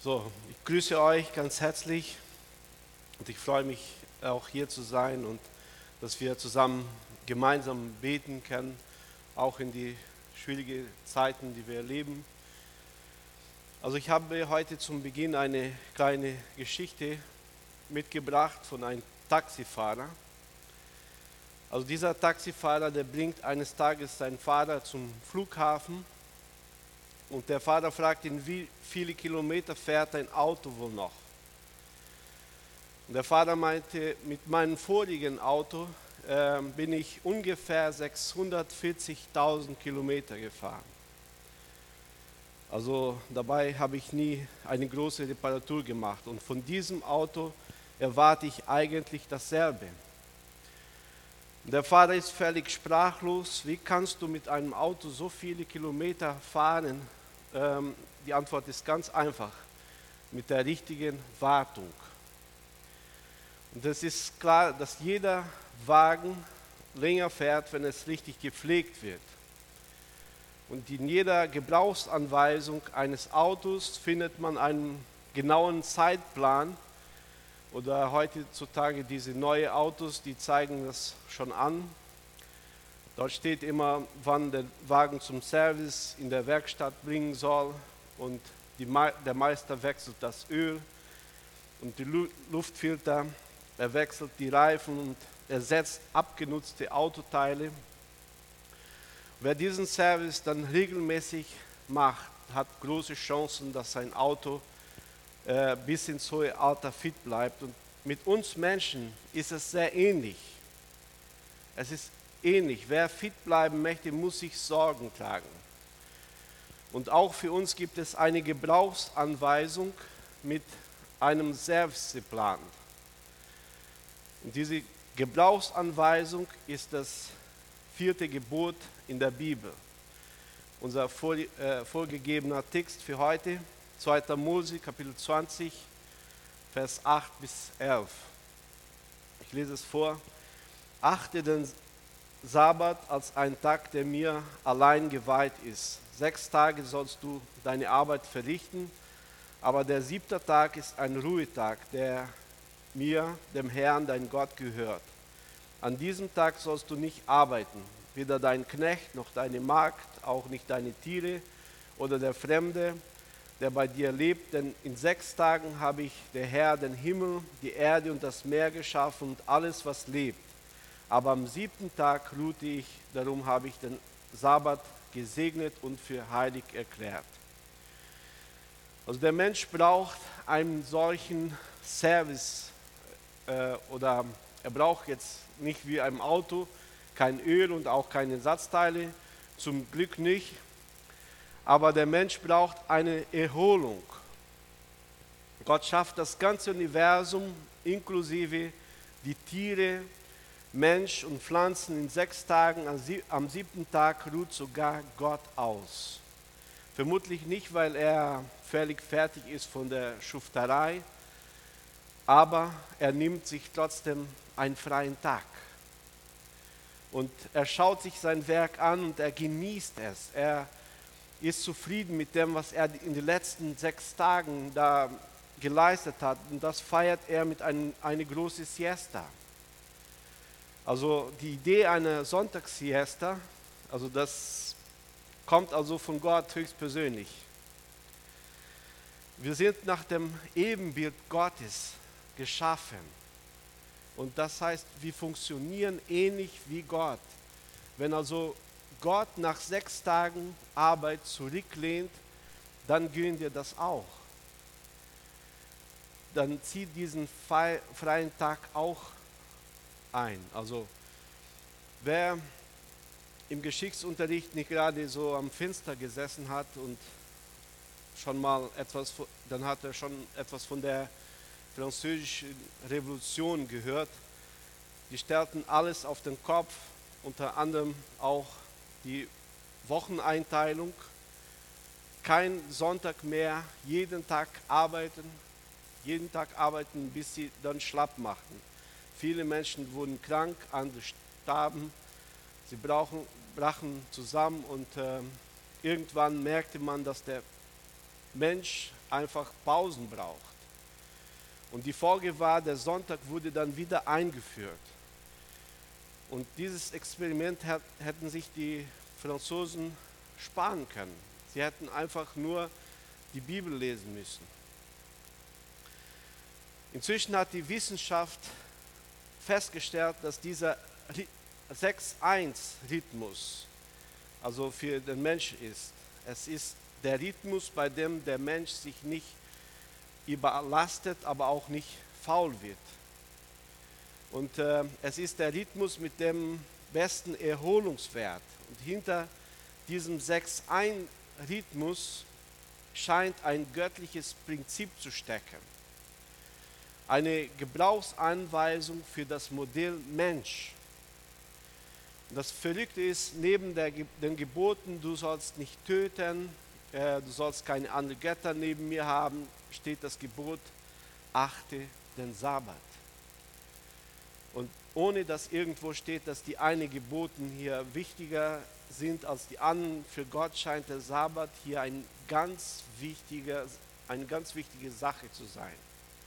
So, ich grüße euch ganz herzlich und ich freue mich auch hier zu sein und dass wir zusammen gemeinsam beten können, auch in die schwierigen Zeiten, die wir erleben. Also ich habe heute zum Beginn eine kleine Geschichte mitgebracht von einem Taxifahrer. Also dieser Taxifahrer, der bringt eines Tages seinen Fahrer zum Flughafen. Und der Fahrer fragt ihn, wie viele Kilometer fährt dein Auto wohl noch? Und der Fahrer meinte, mit meinem vorigen Auto bin ich ungefähr 640.000 Kilometer gefahren. Also dabei habe ich nie eine große Reparatur gemacht. Und von diesem Auto erwarte ich eigentlich dasselbe. Der Fahrer ist völlig sprachlos. Wie kannst du mit einem Auto so viele Kilometer fahren? Die Antwort ist ganz einfach, mit der richtigen Wartung. Und es ist klar, dass jeder Wagen länger fährt, wenn es richtig gepflegt wird. Und in jeder Gebrauchsanweisung eines Autos findet man einen genauen Zeitplan. Oder heutzutage diese neuen Autos, die zeigen das schon an. Dort steht immer, wann der Wagen zum Service in der Werkstatt bringen soll und der Meister wechselt das Öl und die Luftfilter, er wechselt die Reifen und ersetzt abgenutzte Autoteile. Wer diesen Service dann regelmäßig macht, hat große Chancen, dass sein Auto bis ins hohe Alter fit bleibt. Und mit uns Menschen ist es sehr ähnlich. Es ist ähnlich. Wer fit bleiben möchte, muss sich Sorgen tragen. Und auch für uns gibt es eine Gebrauchsanweisung mit einem Serviceplan. Und diese Gebrauchsanweisung ist das 4. Gebot in der Bibel. Unser vorgegebener Text für heute, 2. Mose, Kapitel 20, Vers 8 bis 11. Ich lese es vor. Achte den Sabbat als einen Tag, der mir allein geweiht ist. 6 Tage sollst du deine Arbeit verrichten, aber der 7. Tag ist ein Ruhetag, der mir, dem Herrn, dein Gott, gehört. An diesem Tag sollst du nicht arbeiten, weder dein Knecht noch deine Magd, auch nicht deine Tiere oder der Fremde, der bei dir lebt, denn in 6 Tagen habe ich, der Herr, den Himmel, die Erde und das Meer geschaffen und alles, was lebt. Aber am 7. Tag ruhte ich, darum habe ich den Sabbat gesegnet und für heilig erklärt. Also der Mensch braucht einen solchen Service oder er braucht jetzt nicht wie ein Auto kein Öl und auch keine Ersatzteile, zum Glück nicht. Aber der Mensch braucht eine Erholung. Gott schafft das ganze Universum inklusive die Tiere, Mensch und Pflanzen in 6 Tagen. Am 7. Tag ruht sogar Gott aus. Vermutlich nicht, weil er völlig fertig ist von der Schufterei, aber er nimmt sich trotzdem einen freien Tag. Und er schaut sich sein Werk an und er genießt es. Er ist zufrieden mit dem, was er in den letzten 6 Tagen da geleistet hat. Und das feiert er mit einer großen Siesta. Also die Idee einer Sonntagssiesta, also das kommt also von Gott höchstpersönlich. Wir sind nach dem Ebenbild Gottes geschaffen. Und das heißt, wir funktionieren ähnlich wie Gott. Wenn also Gott nach 6 Tagen Arbeit zurücklehnt, dann gönnen wir das auch. Dann zieht diesen freien Tag auch ein. Also wer im Geschichtsunterricht nicht gerade so am Fenster gesessen hat und schon mal dann hat er schon etwas von der Französischen Revolution gehört. Die stellten alles auf den Kopf, unter anderem auch die Wocheneinteilung. Kein Sonntag mehr, jeden Tag arbeiten, bis sie dann schlapp machten. Viele Menschen wurden krank, andere starben, sie brachen zusammen und irgendwann merkte man, dass der Mensch einfach Pausen braucht. Und die Folge war, der Sonntag wurde dann wieder eingeführt. Und dieses Experiment hätten sich die Franzosen sparen können. Sie hätten einfach nur die Bibel lesen müssen. Inzwischen hat die Wissenschaft festgestellt, dass dieser 6-1-Rhythmus also für den Mensch ist. Es ist der Rhythmus, bei dem der Mensch sich nicht überlastet, aber auch nicht faul wird. Und es ist der Rhythmus mit dem besten Erholungswert. Und hinter diesem 6-1-Rhythmus scheint ein göttliches Prinzip zu stecken. Eine Gebrauchsanweisung für das Modell Mensch. Und das Verrückte ist, neben den Geboten, du sollst nicht töten, du sollst keine anderen Götter neben mir haben, steht das Gebot, achte den Sabbat. Und ohne dass irgendwo steht, dass die einen Geboten hier wichtiger sind als die anderen, für Gott scheint der Sabbat hier eine ganz wichtige Sache zu sein.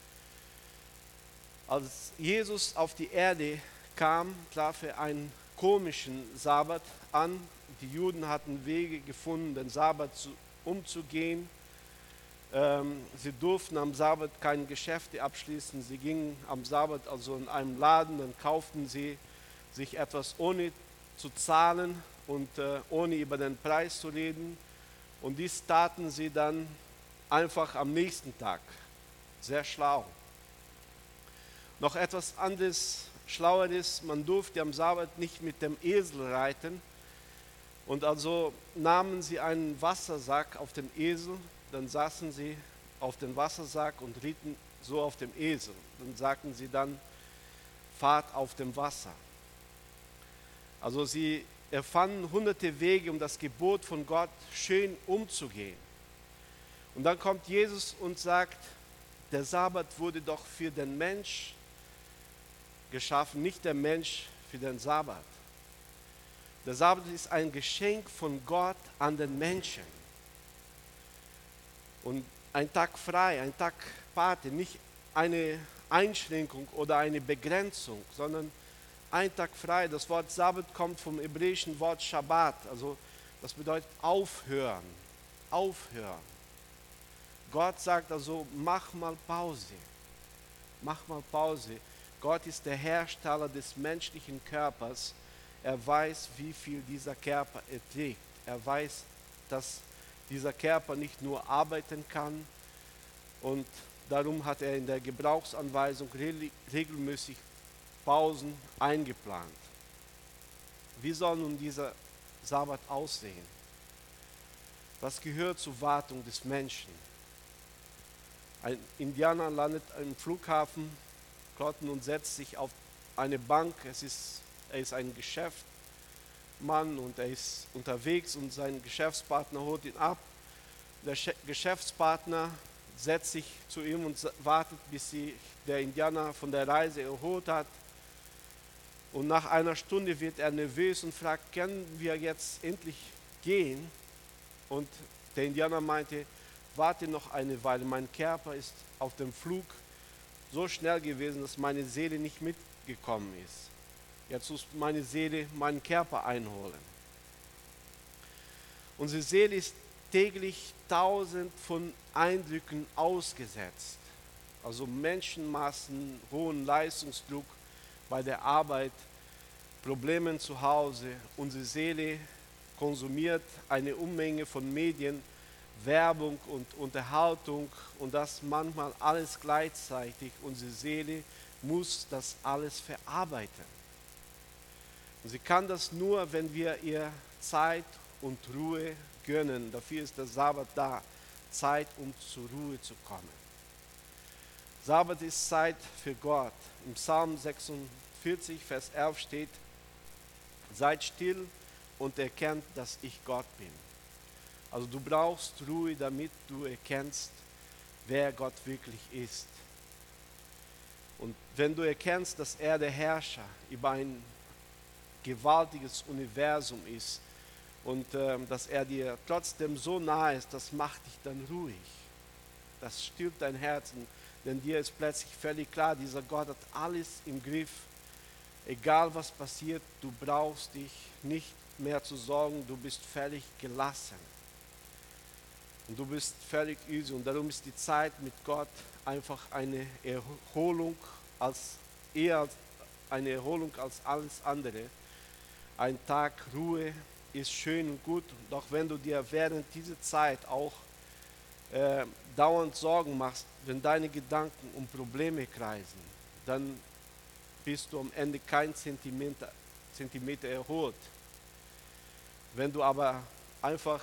Als Jesus auf die Erde kam, traf er einen komischen Sabbat an. Die Juden hatten Wege gefunden, den Sabbat umzugehen. Sie durften am Sabbat keine Geschäfte abschließen. Sie gingen am Sabbat also in einem Laden, dann kauften sie sich etwas ohne zu zahlen und ohne über den Preis zu reden. Und dies taten sie dann einfach am nächsten Tag. Sehr schlau. Noch etwas anderes, Schlaueres, man durfte am Sabbat nicht mit dem Esel reiten. Und also nahmen sie einen Wassersack auf dem Esel, dann saßen sie auf dem Wassersack und ritten so auf dem Esel. Dann sagten sie dann, Fahrt auf dem Wasser. Also sie erfanden hunderte Wege, um das Gebot von Gott schön umzugehen. Und dann kommt Jesus und sagt, der Sabbat wurde doch für den Mensch geschaffen, nicht der Mensch für den Sabbat. Der Sabbat ist ein Geschenk von Gott an den Menschen. Und ein Tag frei, ein Tag Pate, nicht eine Einschränkung oder eine Begrenzung, sondern ein Tag frei. Das Wort Sabbat kommt vom hebräischen Wort Shabbat, also das bedeutet aufhören, aufhören. Gott sagt also, mach mal Pause, mach mal Pause. Gott ist der Hersteller des menschlichen Körpers. Er weiß, wie viel dieser Körper erträgt. Er weiß, dass dieser Körper nicht nur arbeiten kann. Und darum hat er in der Gebrauchsanweisung regelmäßig Pausen eingeplant. Wie soll nun dieser Sabbat aussehen? Was gehört zur Wartung des Menschen? Ein Indianer landet im Flughafen und setzt sich auf eine Bank. Er ist ein Geschäftsmann und er ist unterwegs und sein Geschäftspartner holt ihn ab. Der Geschäftspartner setzt sich zu ihm und wartet, bis sich der Indianer von der Reise erholt hat. Und nach einer Stunde wird er nervös und fragt, können wir jetzt endlich gehen? Und der Indianer meinte, warte noch eine Weile, mein Körper ist auf dem Flug so schnell gewesen, dass meine Seele nicht mitgekommen ist. Jetzt muss meine Seele meinen Körper einholen. Unsere Seele ist täglich 1000 von Eindrücken ausgesetzt. Also Menschenmassen, hohen Leistungsdruck bei der Arbeit, Problemen zu Hause. Unsere Seele konsumiert eine Unmenge von Medien, Werbung und Unterhaltung und das manchmal alles gleichzeitig. Unsere Seele muss das alles verarbeiten. Und sie kann das nur, wenn wir ihr Zeit und Ruhe gönnen. Dafür ist der Sabbat da, Zeit, um zur Ruhe zu kommen. Sabbat ist Zeit für Gott. Im Psalm 46, Vers 11 steht, seid still und erkennt, dass ich Gott bin. Also du brauchst Ruhe, damit du erkennst, wer Gott wirklich ist. Und wenn du erkennst, dass er der Herrscher über ein gewaltiges Universum ist und dass er dir trotzdem so nahe ist, das macht dich dann ruhig. das stirbt dein Herz, denn dir ist plötzlich völlig klar, dieser Gott hat alles im Griff. Egal was passiert, du brauchst dich nicht mehr zu sorgen, du bist völlig gelassen. Und du bist völlig easy. Und darum ist die Zeit mit Gott einfach eine Erholung eher eine Erholung als alles andere. Ein Tag Ruhe ist schön und gut, doch wenn du dir während dieser Zeit auch dauernd Sorgen machst, wenn deine Gedanken um Probleme kreisen, dann bist du am Ende kein Zentimeter erholt. Wenn du aber einfach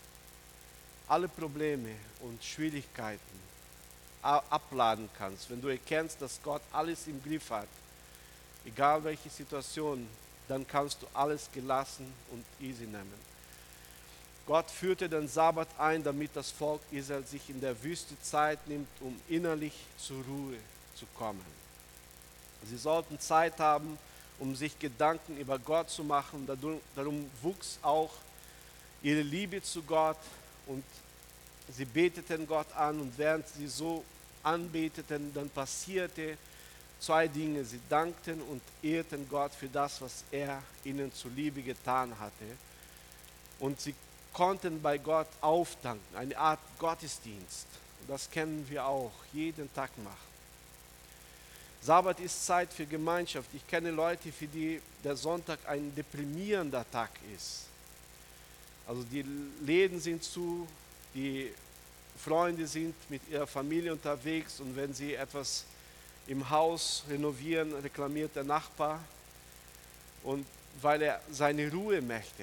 alle Probleme und Schwierigkeiten abladen kannst, wenn du erkennst, dass Gott alles im Griff hat, egal welche Situation, dann kannst du alles gelassen und easy nehmen. Gott führte den Sabbat ein, damit das Volk Israel sich in der Wüste Zeit nimmt, um innerlich zur Ruhe zu kommen. Sie sollten Zeit haben, um sich Gedanken über Gott zu machen. Darum wuchs auch ihre Liebe zu Gott und sie beteten Gott an. Und während sie so anbeteten, dann passierte zwei Dinge. Sie dankten und ehrten Gott für das, was er ihnen zuliebe getan hatte. Und sie konnten bei Gott aufdanken, eine Art Gottesdienst. Das kennen wir auch, jeden Tag machen. Sabbat ist Zeit für Gemeinschaft. Ich kenne Leute, für die der Sonntag ein deprimierender Tag ist. Also die Läden sind zu, die Freunde sind mit ihrer Familie unterwegs und wenn sie etwas im Haus renovieren, reklamiert der Nachbar, und weil er seine Ruhe möchte.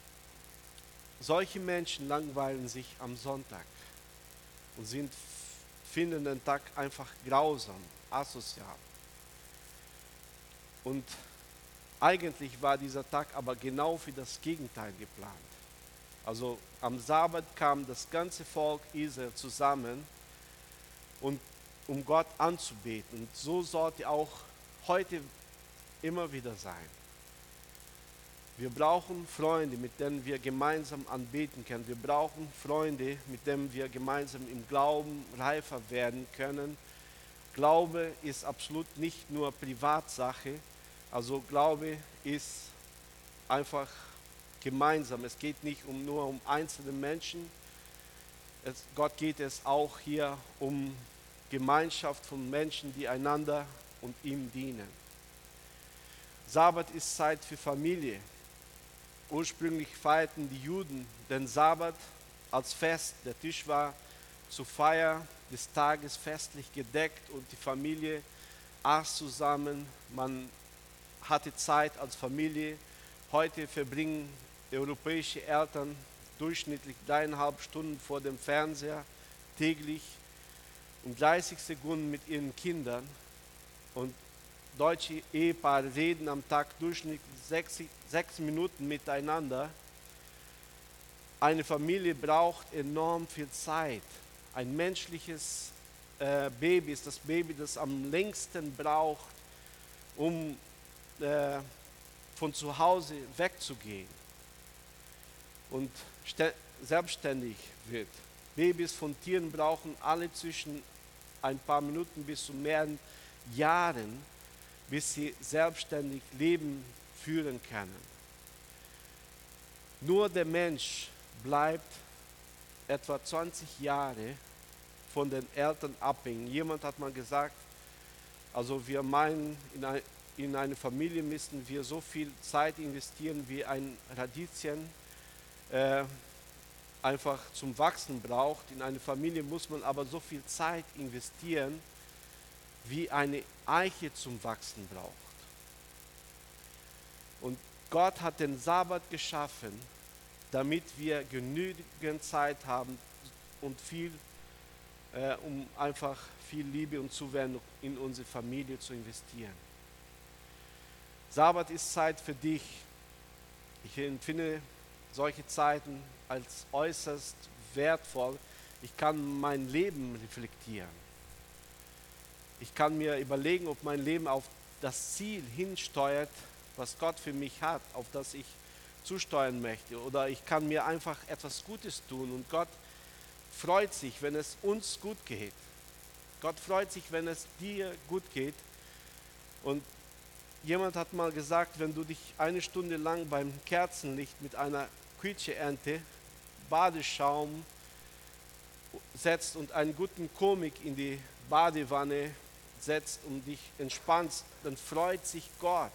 Solche Menschen langweilen sich am Sonntag und finden den Tag einfach grausam, asozial. Und eigentlich war dieser Tag aber genau für das Gegenteil geplant. Also am Sabbat kam das ganze Volk Israel zusammen, um Gott anzubeten. Und so sollte auch heute immer wieder sein. Wir brauchen Freunde, mit denen wir gemeinsam anbeten können. Wir brauchen Freunde, mit denen wir gemeinsam im Glauben reifer werden können. Glaube ist absolut nicht nur Privatsache. Also Glaube ist einfach gemeinsam. Es geht nicht nur um einzelne Menschen. Gott geht es auch hier um Gemeinschaft von Menschen, die einander und ihm dienen. Sabbat ist Zeit für Familie. Ursprünglich feierten die Juden den Sabbat als Fest. Der Tisch war zur Feier des Tages festlich gedeckt und die Familie aß zusammen. Man hatte Zeit als Familie. Heute verbringen europäische Eltern durchschnittlich 3,5 Stunden vor dem Fernseher täglich und 30 Sekunden mit ihren Kindern. Und deutsche Ehepaare reden am Tag durchschnittlich 6 Minuten miteinander. Eine Familie braucht enorm viel Zeit. Ein menschliches Baby ist das Baby, das am längsten braucht, um von zu Hause wegzugehen und selbstständig wird. Babys von Tieren brauchen alle zwischen ein paar Minuten bis zu mehreren Jahren, bis sie selbstständig Leben führen können. Nur der Mensch bleibt etwa 20 Jahre von den Eltern abhängig. Jemand hat mal gesagt, also wir meinen, in eine Familie müssen wir so viel Zeit investieren, wie ein Radieschen einfach zum Wachsen braucht. In eine Familie muss man aber so viel Zeit investieren, wie eine Eiche zum Wachsen braucht. Und Gott hat den Sabbat geschaffen, damit wir genügend Zeit haben und um einfach viel Liebe und Zuwendung in unsere Familie zu investieren. Sabbat ist Zeit für dich. Ich empfinde solche Zeiten als äußerst wertvoll. Ich kann mein Leben reflektieren. Ich kann mir überlegen, ob mein Leben auf das Ziel hinsteuert, was Gott für mich hat, auf das ich zusteuern möchte. Oder ich kann mir einfach etwas Gutes tun und Gott freut sich, wenn es uns gut geht. Gott freut sich, wenn es dir gut geht. Und jemand hat mal gesagt, wenn du dich eine Stunde lang beim Kerzenlicht mit einer Quietscheente, Badeschaum setzt und einen guten Komik in die Badewanne setzt und dich entspannst, dann freut sich Gott.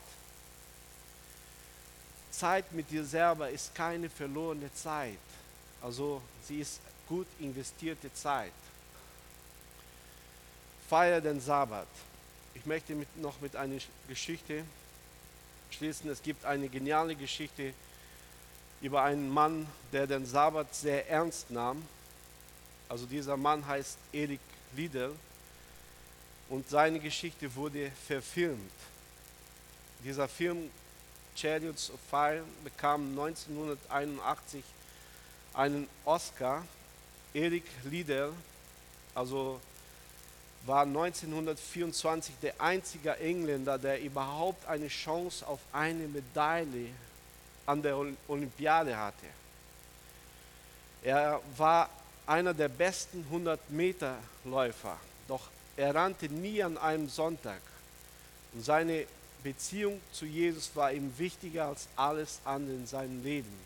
Zeit mit dir selber ist keine verlorene Zeit. Also sie ist gut investierte Zeit. Feier den Sabbat. Ich möchte noch mit einer Geschichte schließen. Es gibt eine geniale Geschichte über einen Mann, der den Sabbat sehr ernst nahm. Also dieser Mann heißt Eric Liddell und seine Geschichte wurde verfilmt. Dieser Film Chariots of Fire bekam 1981 einen Oscar. Eric Liddell, also war 1924 der einzige Engländer, der überhaupt eine Chance auf eine Medaille an der Olympiade hatte. Er war einer der besten 100-Meter-Läufer, doch er rannte nie an einem Sonntag. Und seine Beziehung zu Jesus war ihm wichtiger als alles andere in seinem Leben.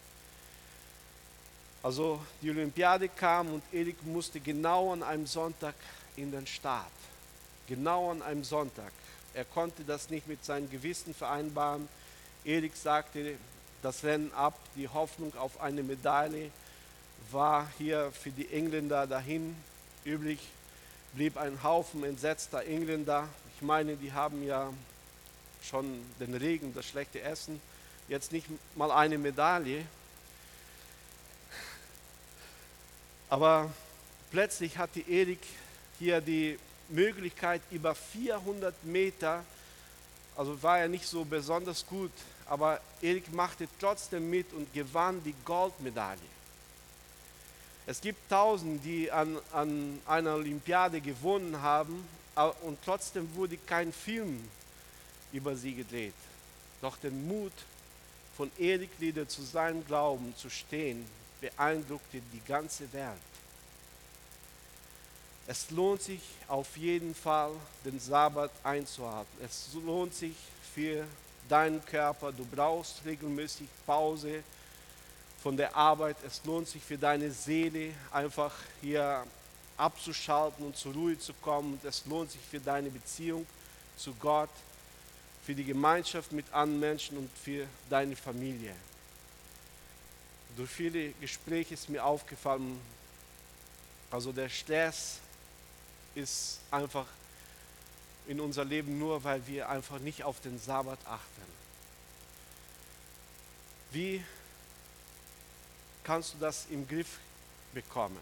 Also die Olympiade kam und Erik musste genau an einem Sonntag in den Start. Genau an einem Sonntag. Er konnte das nicht mit seinem Gewissen vereinbaren. Erik sagte das Rennen ab, die Hoffnung auf eine Medaille war hier für die Engländer dahin. Übrig blieb ein Haufen entsetzter Engländer. Ich meine, die haben ja schon den Regen, das schlechte Essen, jetzt nicht mal eine Medaille. Aber plötzlich hatte Erik hier die Möglichkeit, über 400 Meter, also war er nicht so besonders gut, aber Erik machte trotzdem mit und gewann die Goldmedaille. Es gibt Tausende, die an einer Olympiade gewonnen haben und trotzdem wurde kein Film über sie gedreht. Doch der Mut von Eric Liddell zu seinem Glauben zu stehen, beeindruckte die ganze Welt. Es lohnt sich auf jeden Fall, den Sabbat einzuhalten. Es lohnt sich für deinen Körper. Du brauchst regelmäßig Pause von der Arbeit. Es lohnt sich für deine Seele, einfach hier abzuschalten und zur Ruhe zu kommen. Und es lohnt sich für deine Beziehung zu Gott, für die Gemeinschaft mit anderen Menschen und für deine Familie. Durch viele Gespräche ist mir aufgefallen, also der Stress ist einfach in unser Leben nur, weil wir einfach nicht auf den Sabbat achten. Wie kannst du das im Griff bekommen?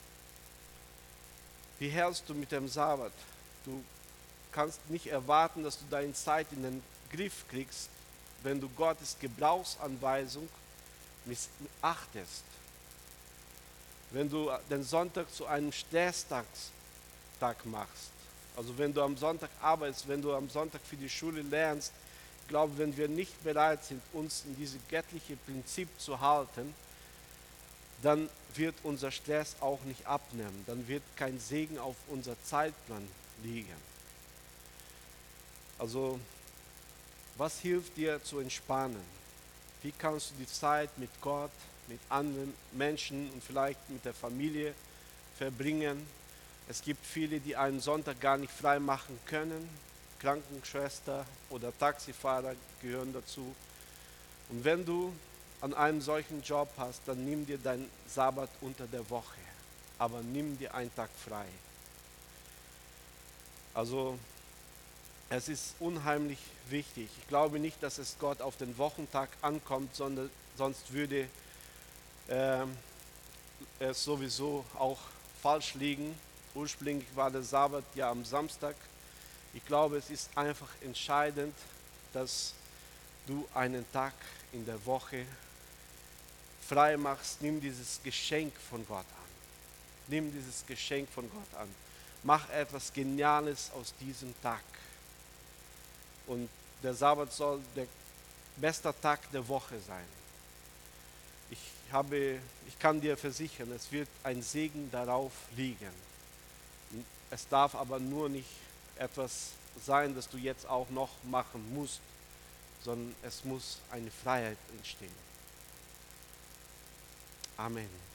Wie hältst du mit dem Sabbat? Du kannst nicht erwarten, dass du deine Zeit in den Griff kriegst, wenn du Gottes Gebrauchsanweisung missachtest. Wenn du den Sonntag zu einem Stresstag machst, also wenn du am Sonntag arbeitest, wenn du am Sonntag für die Schule lernst, ich glaube, wenn wir nicht bereit sind, uns in dieses göttliche Prinzip zu halten, dann wird unser Stress auch nicht abnehmen, dann wird kein Segen auf unser Zeitplan liegen. Also, was hilft dir zu entspannen? Wie kannst du die Zeit mit Gott, mit anderen Menschen und vielleicht mit der Familie verbringen? Es gibt viele, die einen Sonntag gar nicht frei machen können. Krankenschwester oder Taxifahrer gehören dazu. Und wenn du an einem solchen Job hast, dann nimm dir deinen Sabbat unter der Woche, aber nimm dir einen Tag frei. Also es ist unheimlich wichtig. Ich glaube nicht, dass es Gott auf den Wochentag ankommt, sondern sonst würde es sowieso auch falsch liegen. Ursprünglich war der Sabbat ja am Samstag. Ich glaube, es ist einfach entscheidend, dass du einen Tag in der Woche frei machst. Nimm dieses Geschenk von Gott an. Nimm dieses Geschenk von Gott an. Mach etwas Geniales aus diesem Tag. Und der Sabbat soll der beste Tag der Woche sein. Ich Ich kann dir versichern, es wird ein Segen darauf liegen. Es darf aber nur nicht etwas sein, das du jetzt auch noch machen musst, sondern es muss eine Freiheit entstehen. Amen.